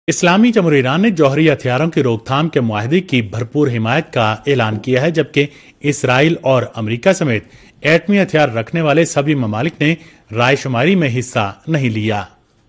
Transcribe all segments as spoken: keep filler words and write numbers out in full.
اسلامی جمہوریہ ایران نے جوہری ہتھیاروں کی روک تھام کے معاہدے کی بھرپور حمایت کا اعلان کیا ہے، جبکہ اسرائیل اور امریکہ سمیت ایٹمی ہتھیار رکھنے والے سبھی ممالک نے رائے شماری میں حصہ نہیں لیا۔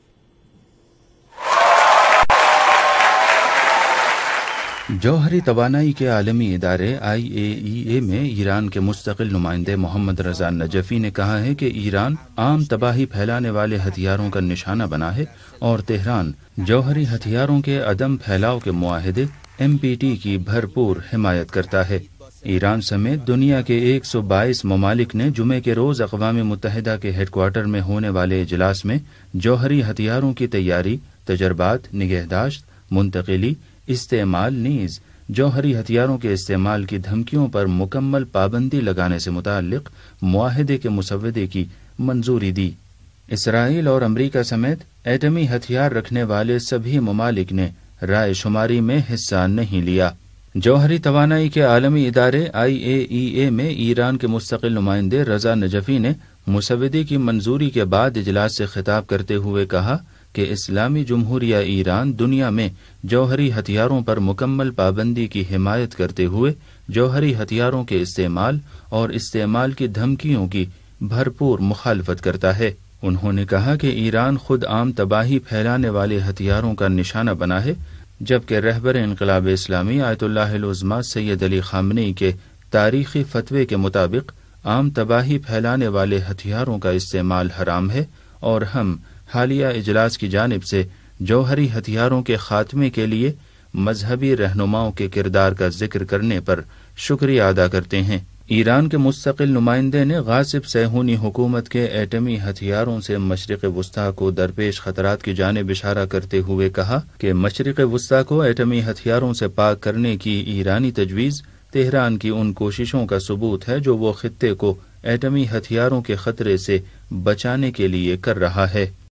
جوہری توانائی کے عالمی ادارے آئی اے ای اے میں ایران کے مستقل نمائندے محمد رضا نجفی نے کہا ہے کہ ایران عام تباہی پھیلانے والے ہتھیاروں کا نشانہ بنا ہے اور تہران جوہری ہتھیاروں کے عدم پھیلاؤ کے معاہدے ایم پی ٹی کی بھرپور حمایت کرتا ہے۔ ایران سمیت دنیا کے ایک سو بائیس ممالک نے جمعے کے روز اقوام متحدہ کے ہیڈ کوارٹر میں ہونے والے اجلاس میں جوہری ہتھیاروں کی تیاری، تجربات، نگہداشت، منتقلی، استعمال نیز جوہری ہتھیاروں کے استعمال کی دھمکیوں پر مکمل پابندی لگانے سے متعلق معاہدے کے مسودے کی منظوری دی۔ اسرائیل اور امریکہ سمیت ایٹمی ہتھیار رکھنے والے سبھی ممالک نے رائے شماری میں حصہ نہیں لیا۔ جوہری توانائی کے عالمی ادارے آئی اے ای اے میں ایران کے مستقل نمائندے رضا نجفی نے مسودے کی منظوری کے بعد اجلاس سے خطاب کرتے ہوئے کہا کہ اسلامی جمہوریہ ایران دنیا میں جوہری ہتھیاروں پر مکمل پابندی کی حمایت کرتے ہوئے جوہری ہتھیاروں کے استعمال اور استعمال کی دھمکیوں کی بھرپور مخالفت کرتا ہے۔ انہوں نے کہا کہ ایران خود عام تباہی پھیلانے والے ہتھیاروں کا نشانہ بنا ہے، جبکہ رہبر انقلاب اسلامی آیت اللہ العظمیٰ سید علی خامنئی کے تاریخی فتوے کے مطابق عام تباہی پھیلانے والے ہتھیاروں کا استعمال حرام ہے، اور ہم حالیہ اجلاس کی جانب سے جوہری ہتھیاروں کے خاتمے کے لیے مذہبی رہنماؤں کے کردار کا ذکر کرنے پر شکریہ ادا کرتے ہیں۔ ایران کے مستقل نمائندے نے غاصب صہیونی حکومت کے ایٹمی ہتھیاروں سے مشرق وسطیٰ کو درپیش خطرات کی جانب اشارہ کرتے ہوئے کہا کہ مشرق وسطیٰ کو ایٹمی ہتھیاروں سے پاک کرنے کی ایرانی تجویز تہران کی ان کوششوں کا ثبوت ہے جو وہ خطے کو ایٹمی ہتھیاروں کے خطرے سے بچانے کے لیے کر رہا ہے۔